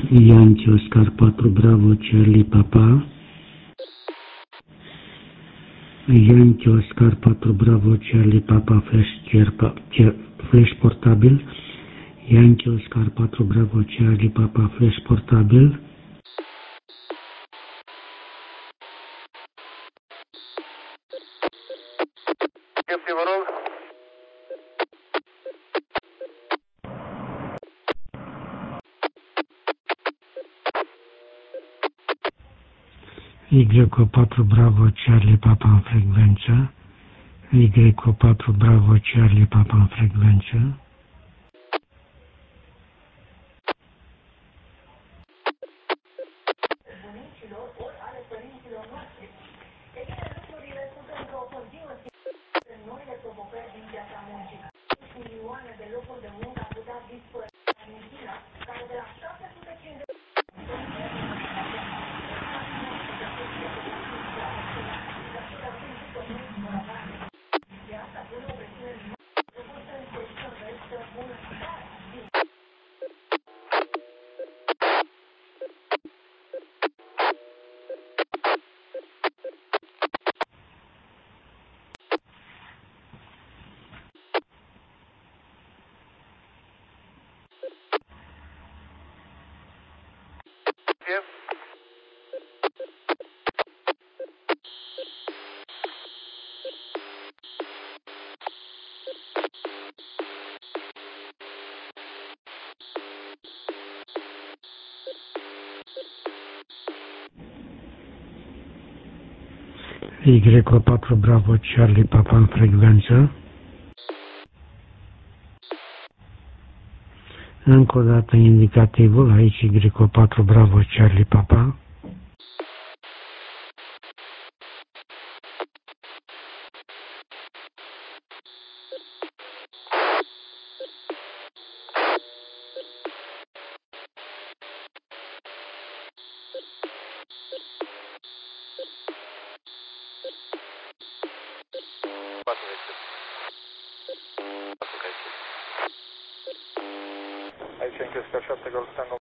Yankee Oscar 4 Bravo Charlie Papa. Yankee Oscar 4 Bravo Charlie Papa flash portabil. Yankee Oscar 4 Bravo Charlie Papa flash portabil. Vă rog. Y4 Bravo Charlie Papa în frecvență. Y4 Bravo Charlie Papa în frecvență. Y4 Bravo Charlie Papa în frecvență. Încă o dată indicativul, aici Y4 Bravo Charlie Papa. Aici Yankee Oscar 7 Golf Tango.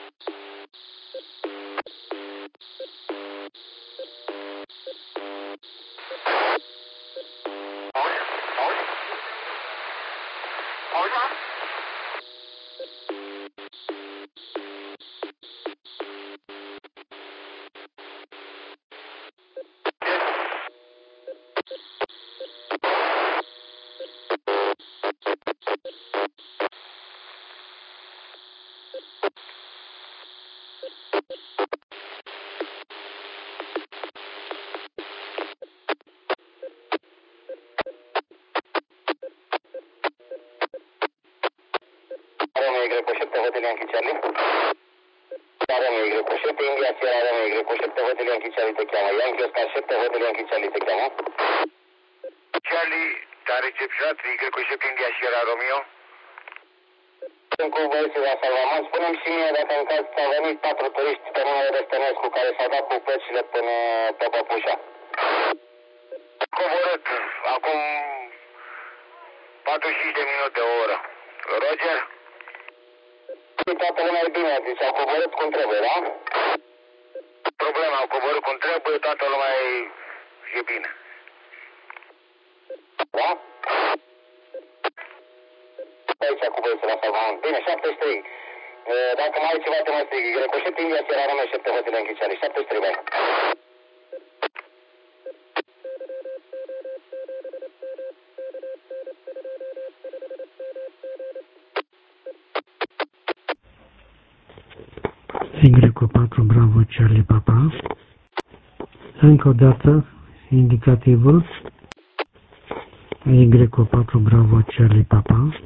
Y7 Hotel Yankee Charlie. Y7 India Sierra Y7 Hotel Yankee Charlie te cheamă. Yankee Oscar 7 Hotel Yankee Charlie te cheamă. Charlie, te-a recepționat Y7 India Sierra Romeo. Sunt cu băieții la Salvaman. Spune-mi și mie dacă în caz ți-au venit 4 turiști pe numele Răstănescu care s-au dat cu plăcile până pe Păpușa. Coborât acum 45 de minute o oră. Roger? Toată lumea e bine, deci au coborât cum trebuie, da? Problema, au coborât cum trebuie, toată lumea e bine. Da? Aici cu băieții la Salvaman. Bine, 73. Dacă mai ai ceva, te mai strig. Y7 India Sierra Romeo 7 Hotel Yankee Charlie. 73, băi. Y4 Bravo Charlie Papa. Încă o dată indicativul. Y4 Bravo Charlie Papa.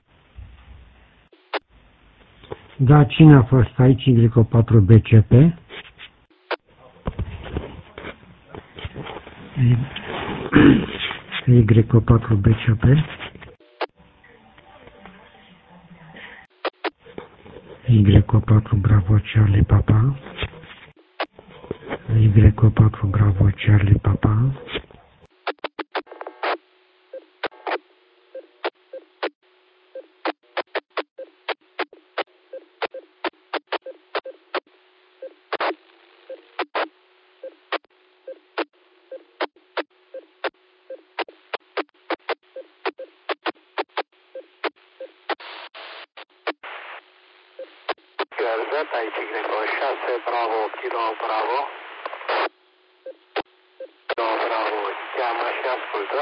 Da, cine a fost aici? Y4 BCP. Y4 BCP. Y4 Bravo Charlie Papa. Y4 Bravo Charlie Papa. QRZ, aici Y6, Bravo, Kilo, Bravo. Kilo, Bravo, cheamă și ascultă.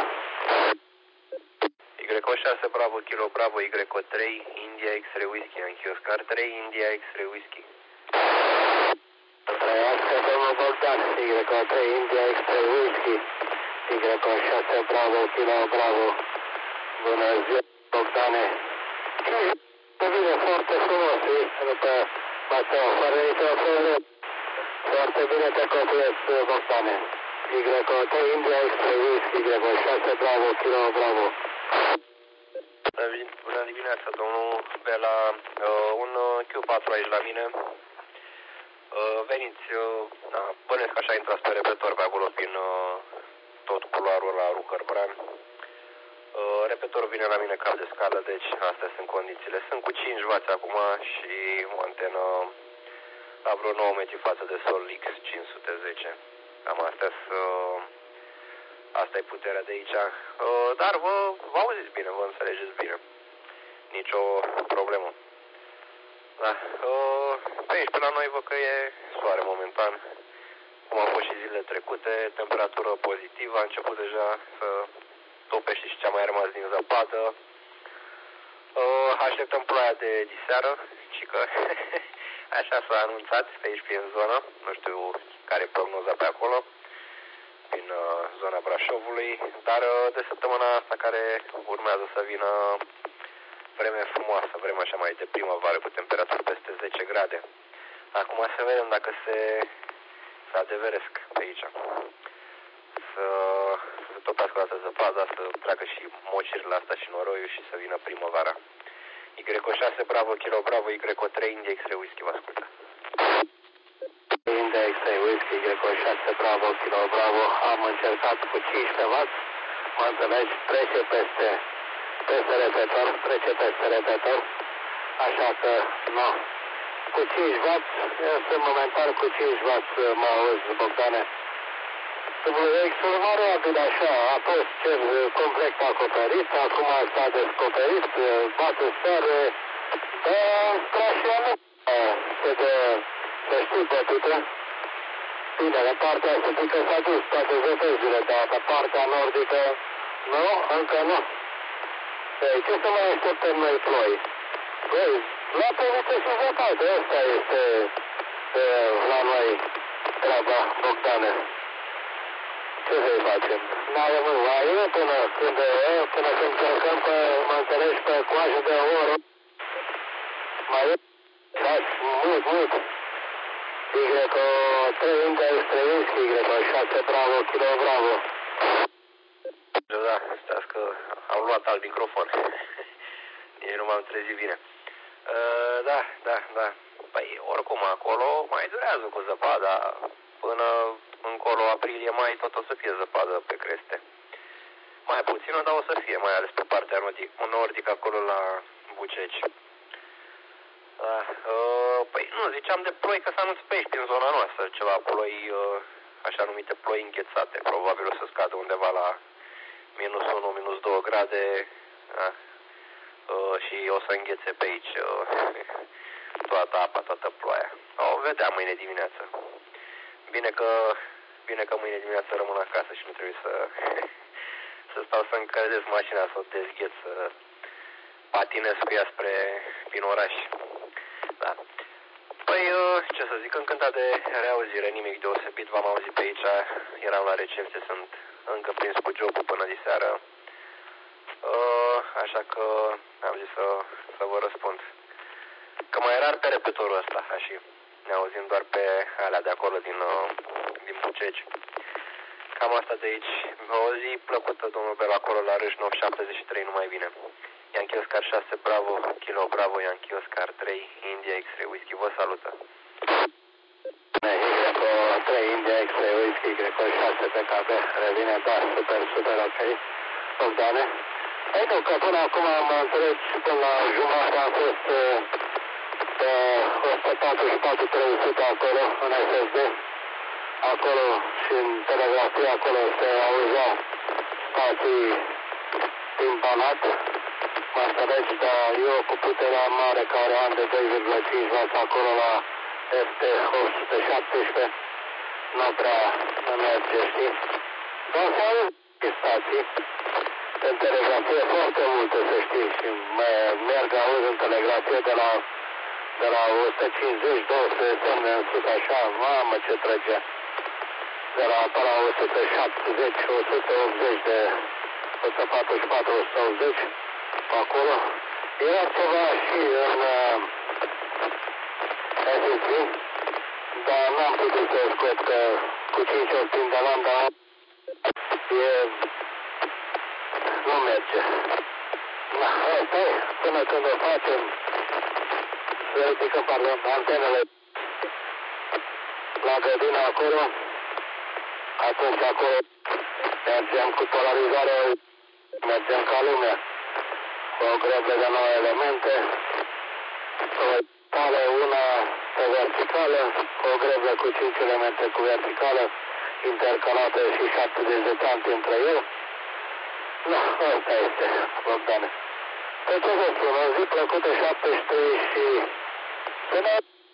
Y6, Bravo, Kilo, Bravo, Y3, India, X-Ray, Whisky, Yankee, Oscar 3, India, X-Ray, Whisky. Trăiască, domnul Bogdan, Y3, India, X-Ray, Whisky. Y6, Bravo, Kilo, Bravo. Bună ziua, Bogdane. Se vine foarte frumos, după Mateo, fără nicio problemă. Foarte bine te copiezi, Bogdane. Y3, India, X-Ray, Whisky, Y6, Bravo, Kilo, Bravo. Bună dimineața, domnul Bela. Un Q4 aici la mine. Veniți, bănesc așa intrați pe repetor pe acolo prin tot culoarul la Rucăr-Bran. Repetorul vine la mine cap de scală, deci astea sunt condițiile. Sunt cu 5 W acum și o antenă la vreo 9 metri față de sol X510. Cam astea asta e puterea de aici. Dar vă auziți bine, vă înțelegeți bine. Nicio problemă. Da. Pe aici, pe la noi, văd că e soare momentan. Cum a fost și zilele trecute, temperatură pozitivă, a început deja să topește și ce a mai rămas din zăpadă. Așteptăm ploaia de diseară, și că așa s-a anunțat pe aici prin zonă. Nu știu care e prognoza pe acolo, prin zona Brașovului, dar de săptămâna asta care urmează să vină vreme frumoasă, vreme așa mai de primăvară, cu temperaturi peste 10 grade. Acum să vedem dacă se adeveresc pe aici. Să se topească o dată zăpada, să treacă și mocirile astea și noroiul și să vină primăvara. Y6, Bravo, Kilo, Bravo, Y3, India, X-Ray, Whisky, vă ascultă. India, X-Ray, Whisky, Y6, Bravo, Kilo, Bravo. Am încercat cu 15 W, mă înțelegi, trece peste repetor, așa că, nu. Cu 5 W, eu sunt momentan cu 5 W, mă auzi, Bogdane. WX-ul nu are abia așa, a fost cel complet acoperit, acum s-a descoperit, bate soare, dar strașia nu se dă, să știi, bătută. Bine, la partea sudică s-a dus toate zăpezile, dar pe partea nordică, nu, încă nu. Ei, ce să mai așteptăm noi ploi? Băi, la păviță și zăpadă, ăsta este la noi treaba, Bogdane. Ce să-i facem? N-avem vaie până când călcăm pe, mă înțelegi, pe coajă de oră. Mai e dați mult. Y3, India, X-Ray, Whisky, Y6, Bravo, Kilo, Bravo. Da, stați că am luat alt microfon. Nici nu m-am trezit bine. Da. Păi, oricum, acolo mai durează cu zăpada. Până încolo, aprilie, mai, tot o să fie zăpadă pe creste. Mai puțină, dar o să fie, mai ales pe partea nordică, acolo la Buceci. Da, păi nu, ziceam de ploi, că s-a anunțat pe aici, prin zona noastră, ceva ploi, așa numite ploi înghețate. Probabil o să scadă undeva la -1, -2 grade, da? Și o să înghețe pe aici toată apa, toată ploaia. O vedea mâine dimineață. Bine că mâine dimineață rămân acasă și nu trebuie să stau să încălzesc mașina, să o dezgheț, să patinez cu ea prin oraș. Da. Păi, ce să zic, încântat de reauzire, nimic deosebit, v-am auzit pe aici, eram la recepție, sunt încă prins cu jobul până diseară. Așa că am zis să vă răspund. Că mai rar pe repetorul ăsta, așa, ne auzim doar pe alea de acolo din Bucegi. Cam asta de aici. O zi plăcută, domnul Bel, acolo la Râș 973, numai bine. Yankee Oscar 6, Bravo, Kilo, Bravo, Yankee Oscar 3, India, X-Ray, Whisky, vă salută. Y3, India, X-Ray, Whisky, Y6, PKB, revine, da, super, ok. Bogdane? Ei nu, că până acum mă înțelegi, până la jumătate am fost pe 144-300 acolo, în SSD. Acolo și în telegrafie, acolo se auzea spații timpanat. Mă înțelegi, dar eu cu puterea mare care am de 2,5 W acolo la FT 817, nu prea merge, știi? Dar să auzi stații în telegrafie foarte multe, să știi, și merg auzi în telegrafie de la 150, 200 de semne în sus, așa, mamă ce trăgea. De la până la 170, 180 de 144, 180, acolo. Era ceva și în SSB, dar n-am putut să scot că cu 5 ori prin de landa nu merge. Asta e, până când o facem, să ridicăm, pardon, antenele la grădina acolo, atunci acolo mergem cu polarizare, mergem ca lumea, cu o greblă de 9 elemente, una pe verticală, o greblă cu 5 elemente cu verticală, intercalată și 70 de tanti între ele. Nu, asta este, Bogdane. Pe ce vă spun, o zi plăcută 73 și până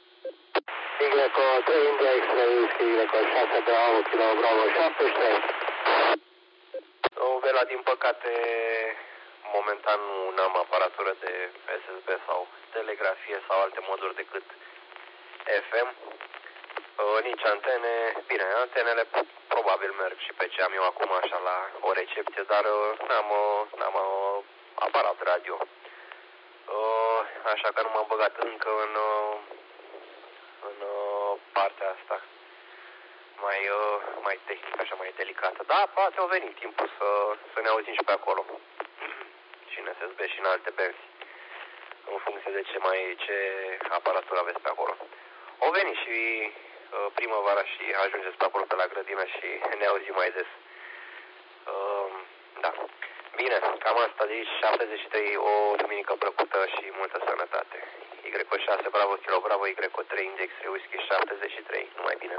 Y3 India X-Ray Whisky Y6 Bravo Kilo Bravo 73. Vela, din păcate, momentan nu am aparatură de SSB sau telegrafie sau alte moduri decât FM. Nici antene. Bine, antenele probabil merg și pe ce am eu acum așa la o recepție, dar n-am aparat radio. Așa că nu m-am băgat încă în partea asta mai tehnică, așa mai delicată. Da, poate o veni timpul să ne auzim și pe acolo. Și în SSB și în alte benzi. În funcție de ce aparatură aveți pe acolo. O veni și primăvara și ajungeți pe acolo pe la grădină și ne auzim mai des. Da. Bine, cam asta de aici, 73, o duminică plăcută și multă sănătate. Y6 Bravo Kilo Bravo, Y3 Index Whisky 73, numai bine.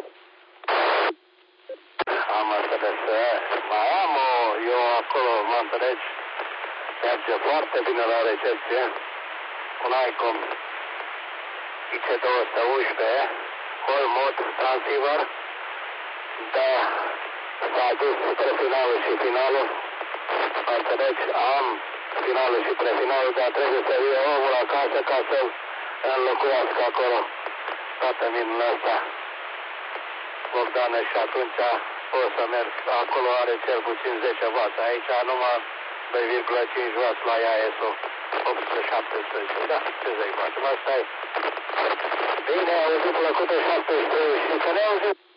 Am înțeles, mai am eu acolo, mă înțelegi, merge foarte bine la recepție, un ICOM IC211, whole mode transceiver, da, s-a dus spre finalul și finalul, mă înțelegi, am finalul și prefinalul, dar trebuie să vie omul acasă ca să-l înlocuiască acolo toată minunea asta, Bogdane, și atunci o să merg, acolo are cel puțin 10 W, aici numai 2,5 W la ISO 817, da, ce să-i facem, asta e. Bine, auzit plăcută 73 și să ne auzim.